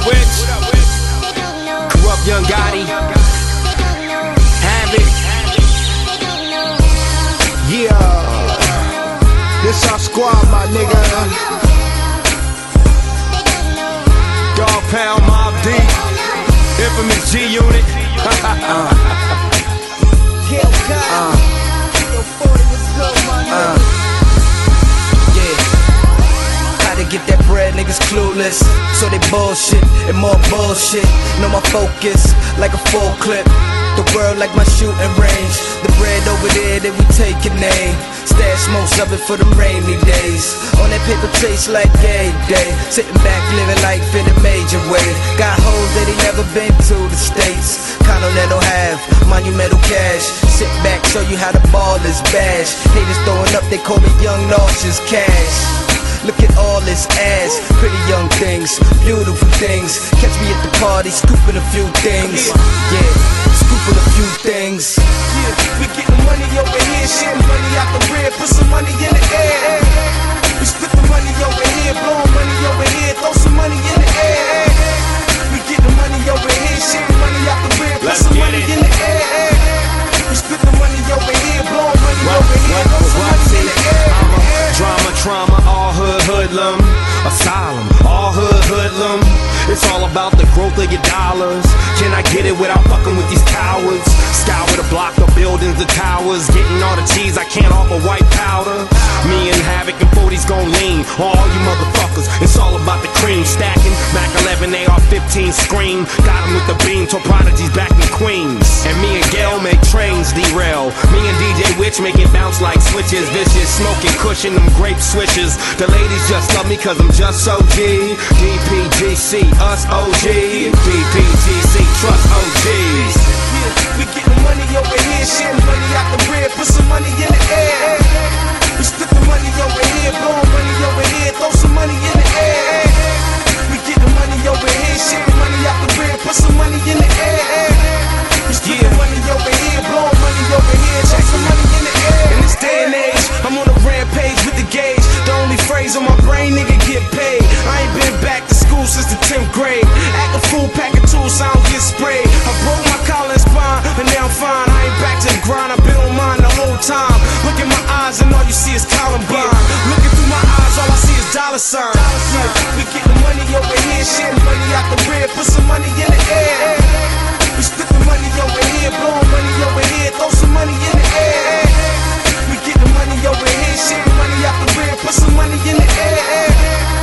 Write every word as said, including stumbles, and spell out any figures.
up, Witch? Corrupt Young Gotti. Have it. Yeah. This our squad, my nigga. Dog Pound, Mob Deep, Infamous G Unit. uh. Uh. Uh. Yeah. How to get that bread, niggas clueless. So they bullshit and more bullshit. Know my focus like a full clip. The world like my shooting range. The bread over there that we taking name. Stash most of it for them rainy days. On that paper chase like game day. Sitting back living life in a major way. Got hoes that ain't never been to the States. Continental have monumental cash. Sit back, show you how the ball is bash. Haters throwing up, they call me Young Nauseous Cash. Look at all this ass, pretty young things, beautiful things. Catch me at the party, scooping a few things. Yeah, scooping a few things. Yeah, we getting money over here, shitting money out the red, put some money in the air. We split the money over here, blowing money over here, throw some money in the air. We getting money over here, shitting money out the red, put some money in the air. We split the money over here, blowing money over here, throw some money in the air. Drama, trauma, all hood, hoodlum. Asylum, all hood, hoodlum. It's all about the growth of your dollars. Can I get it without fucking with these cowards? Scour the block, the buildings, the towers. Getting all the cheese, I can't offer white powder. Me and Havoc and forties gon' lean on all you motherfuckers. It's all about the cream. Stacking, Mac eleven, A R fifteen, scream. Got him with the beam, till prodigies back in Queens. And me and Gail make trains derail. Me and D J Witch make it bounce like switches. Vicious, smoking, cushion, them grape swishes. The ladies just love me cause I'm just so G. D P G C, us O G. D P G C, trust O Gs. Yeah, we getting money over here, shitting money out the red, put some money in the air. We split the money over here, blowing money over here, throw some money in the air. We getting money over here, shitting money out the red, put some money in the air. We split the money over here, blowing money over here, throw some money in the air. In this day and age, I'm on a rampage with the gauge. The only phrase on my brain, nigga, get paid. I ain't been back to school since the tenth grade. Act a fool, pack a tool, so I don't get sprayed. I broke my collar and spine, and now I'm fine. I ain't back to the grind, I've been on mine the whole time. Look in my eyes and all you see is Columbine. Looking through my eyes, all I see is dollar signs. Yeah, we getting money over here, shitting money out the red, put some money in the air. We split the money over here, blowing money over here, throw some money in the air. We getting money over here, shitting money out the red, put some money in the air.